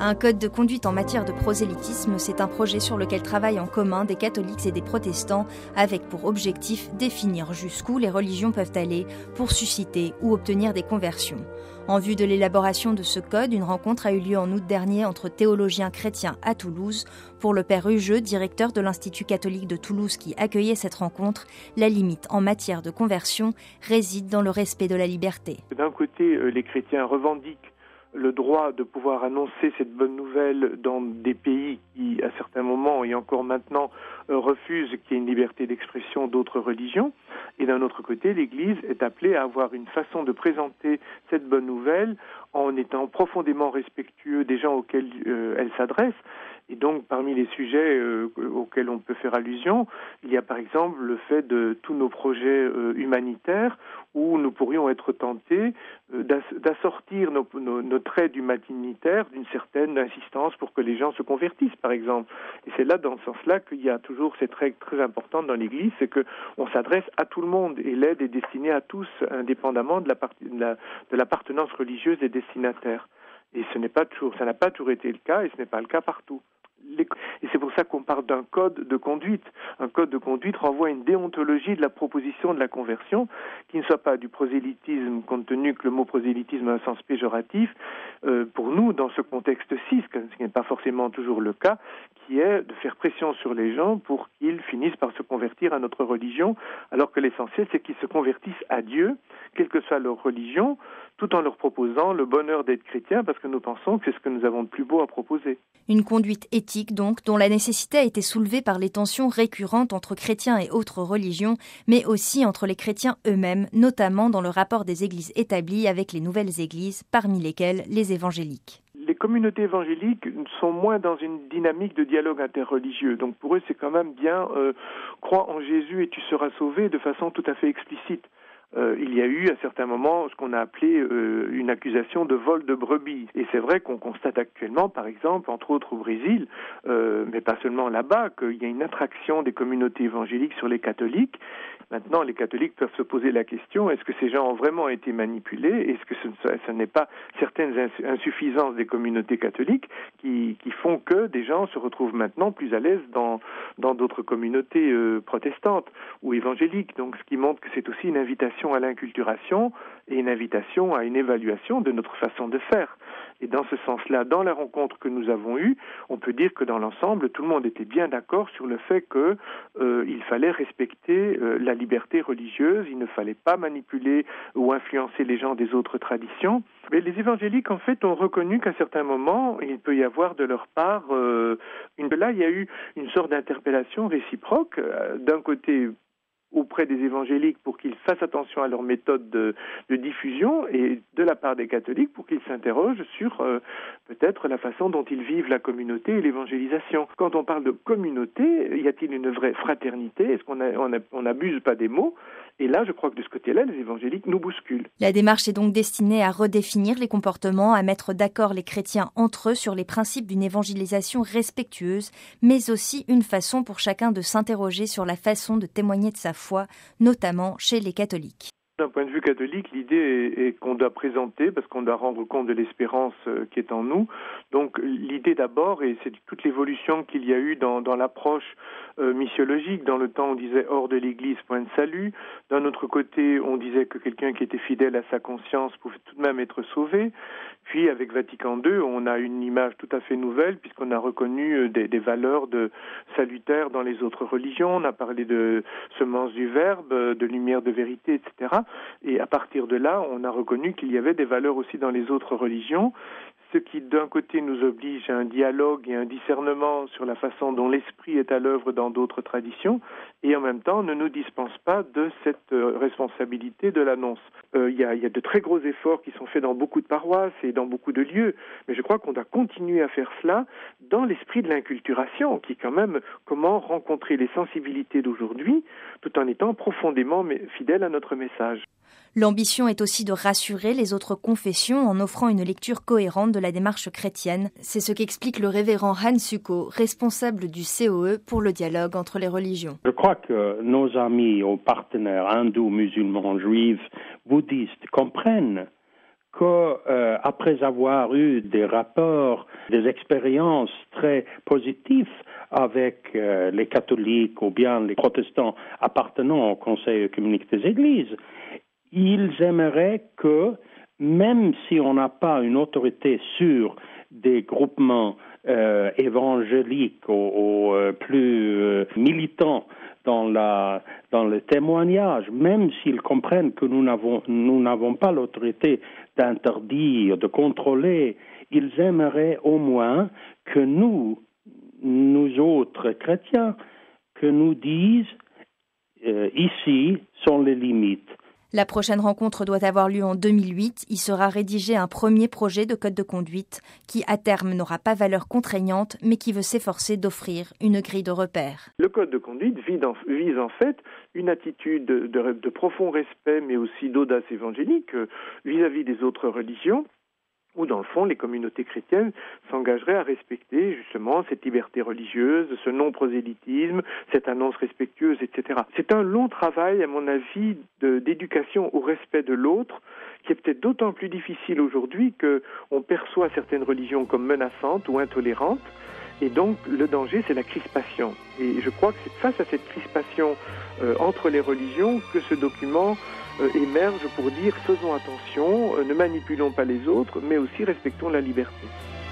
Un code de conduite en matière de prosélytisme, c'est un projet sur lequel travaillent en commun des catholiques et des protestants, avec pour objectif définir jusqu'où les religions peuvent aller pour susciter ou obtenir des conversions. En vue de l'élaboration de ce code, une rencontre a eu lieu en août dernier entre théologiens chrétiens à Toulouse. Pour le père Hugeux, directeur de l'Institut catholique de Toulouse qui accueillait cette rencontre, la limite en matière de conversion réside dans le respect de la liberté. D'un côté, les chrétiens revendiquent le droit de pouvoir annoncer cette bonne nouvelle dans des pays qui, à certains moments et encore maintenant, refusent qu'il y ait une liberté d'expression d'autres religions. Et d'un autre côté, l'Église est appelée à avoir une façon de présenter cette bonne nouvelle en étant profondément respectueux des gens auxquels elle s'adresse. Et donc, parmi les sujets auxquels on peut faire allusion, il y a par exemple le fait de tous nos projets humanitaires où nous pourrions être tentés d'assortir nos traits d'humanitaire d'une certaine insistance pour que les gens se convertissent, par exemple. Et c'est là, dans ce sens-là, qu'il y a toujours cette règle très importante dans l'Église, c'est qu'on s'adresse à tout le monde et l'aide est destinée à tous, indépendamment de l'appartenance religieuse des destinataires. Et ça n'a pas toujours été le cas et ce n'est pas le cas partout. Et c'est pour ça qu'on parle d'un code de conduite. Un code de conduite renvoie à une déontologie de la proposition de la conversion qui ne soit pas du prosélytisme, compte tenu que le mot prosélytisme a un sens péjoratif. Pour nous, dans ce contexte-ci, ce qui n'est pas forcément toujours le cas, qui est de faire pression sur les gens pour qu'ils finissent par se convertir à notre religion, alors que l'essentiel, c'est qu'ils se convertissent à Dieu, quelle que soit leur religion, tout en leur proposant le bonheur d'être chrétien, parce que nous pensons que c'est ce que nous avons de plus beau à proposer. Une conduite éthique, donc, dont la nécessité a été soulevée par les tensions récurrentes entre chrétiens et autres religions, mais aussi entre les chrétiens eux-mêmes, notamment dans le rapport des églises établies avec les nouvelles églises, parmi lesquelles les évangéliques. Les communautés évangéliques sont moins dans une dynamique de dialogue interreligieux. Donc pour eux, c'est quand même bien crois en Jésus et tu seras sauvé de façon tout à fait explicite. Il y a eu à certains moments ce qu'on a appelé une accusation de vol de brebis. Et c'est vrai qu'on constate actuellement, par exemple, entre autres au Brésil, mais pas seulement là-bas, qu'il y a une attraction des communautés évangéliques sur les catholiques. Maintenant, les catholiques peuvent se poser la question, est-ce que ces gens ont vraiment été manipulés? Est-ce que ce n'est pas certaines insuffisances des communautés catholiques qui font que des gens se retrouvent maintenant plus à l'aise dans d'autres communautés protestantes ou évangéliques? Donc, ce qui montre que c'est aussi une invitation à l'inculturation et une invitation à une évaluation de notre façon de faire. Et dans ce sens-là, dans la rencontre que nous avons eue, on peut dire que dans l'ensemble, tout le monde était bien d'accord sur le fait qu'il fallait respecter la liberté religieuse, il ne fallait pas manipuler ou influencer les gens des autres traditions. Mais les évangéliques, en fait, ont reconnu qu'à certains moments, il peut y avoir de leur part là, il y a eu une sorte d'interpellation réciproque. D'un côté, auprès des évangéliques pour qu'ils fassent attention à leur méthode de diffusion et de la part des catholiques pour qu'ils s'interrogent sur peut-être la façon dont ils vivent la communauté et l'évangélisation. Quand on parle de communauté, y a-t-il une vraie fraternité? Est-ce qu'on n'abuse pas des mots? Et là, je crois que de ce côté-là, les évangéliques nous bousculent. La démarche est donc destinée à redéfinir les comportements, à mettre d'accord les chrétiens entre eux sur les principes d'une évangélisation respectueuse, mais aussi une façon pour chacun de s'interroger sur la façon de témoigner de sa foi, notamment chez les catholiques. D'un point de vue catholique, l'idée est qu'on doit présenter, parce qu'on doit rendre compte de l'espérance qui est en nous. Donc l'idée d'abord, et c'est toute l'évolution qu'il y a eu dans l'approche missiologique. Dans le temps, on disait hors de l'Église, point de salut. D'un autre côté, on disait que quelqu'un qui était fidèle à sa conscience pouvait tout de même être sauvé. Puis avec Vatican II, on a une image tout à fait nouvelle, puisqu'on a reconnu des valeurs salutaires dans les autres religions. On a parlé de semence du Verbe, de lumière de vérité, etc. Et à partir de là, on a reconnu qu'il y avait des valeurs aussi dans les autres religions, ce qui d'un côté nous oblige à un dialogue et un discernement sur la façon dont l'esprit est à l'œuvre dans d'autres traditions, et en même temps ne nous dispense pas de cette responsabilité de l'annonce. Il y a de très gros efforts qui sont faits dans beaucoup de paroisses et dans beaucoup de lieux, mais je crois qu'on doit continuer à faire cela dans l'esprit de l'inculturation, qui est quand même comment rencontrer les sensibilités d'aujourd'hui tout en étant profondément fidèle à notre message. L'ambition est aussi de rassurer les autres confessions en offrant une lecture cohérente de la démarche chrétienne. C'est ce qu'explique le révérend Han Suko, responsable du COE pour le dialogue entre les religions. Je crois que nos amis ou partenaires hindous, musulmans, juifs, bouddhistes comprennent qu'après avoir eu des rapports, des expériences très positives avec les catholiques ou bien les protestants appartenant au Conseil œcuménique des Églises, ils aimeraient que, même si on n'a pas une autorité sur des groupements évangéliques ou plus militants dans le témoignage, même s'ils comprennent que nous n'avons pas l'autorité d'interdire, de contrôler, ils aimeraient au moins que nous autres chrétiens, que nous disent ici sont les limites. La prochaine rencontre doit avoir lieu en 2008. Il sera rédigé un premier projet de code de conduite qui, à terme, n'aura pas valeur contraignante, mais qui veut s'efforcer d'offrir une grille de repères. Le code de conduite vise en fait une attitude de profond respect, mais aussi d'audace évangélique vis-à-vis des autres religions, où dans le fond, les communautés chrétiennes s'engageraient à respecter justement cette liberté religieuse, ce non-prosélytisme, cette annonce respectueuse, etc. C'est un long travail, à mon avis, d'éducation au respect de l'autre, qui est peut-être d'autant plus difficile aujourd'hui qu'on perçoit certaines religions comme menaçantes ou intolérantes, et donc le danger, c'est la crispation. Et je crois que c'est face à cette crispation entre les religions que ce document émerge pour dire faisons attention, ne manipulons pas les autres, mais aussi respectons la liberté.